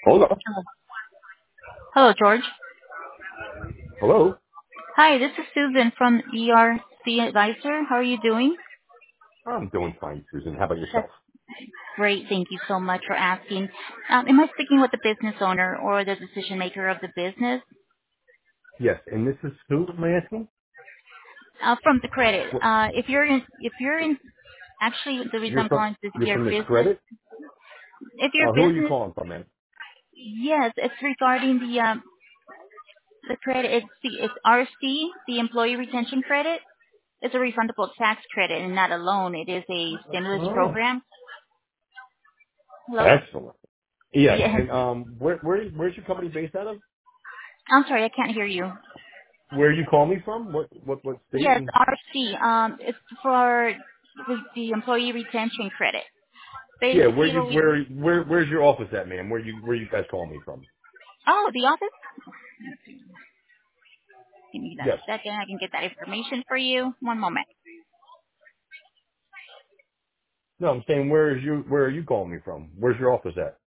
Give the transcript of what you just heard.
Hold on. Hello. Hello, George. Hello. Hi, this is Susan from ERC Advisor. How are you doing? I'm doing fine, Susan. How about That's yourself? great. Thank you so much for asking. Am I speaking with the business owner or the decision maker of the business? Yes. And this is who am I asking? From the credit. What, If you're in, actually, the reason I'm calling is if you're your from the business, credit? if your Who are you business, calling from, man? yes, it's regarding the credit. It's RC, the employee retention credit. It's a refundable tax credit and not a loan. It is a stimulus Oh, program. Hello? excellent. Yes. Yes. And where's your company based out of? I'm sorry, I can't hear you. Where you call me from? What state? Yes, And RC. It's for the employee retention credit. yeah, Basically, what we where's your office at, man? Where you guys calling me from? the office. Give me that Yes. second. I can get that information for you. One moment. No, I'm saying where are you calling me from? Where's your office at?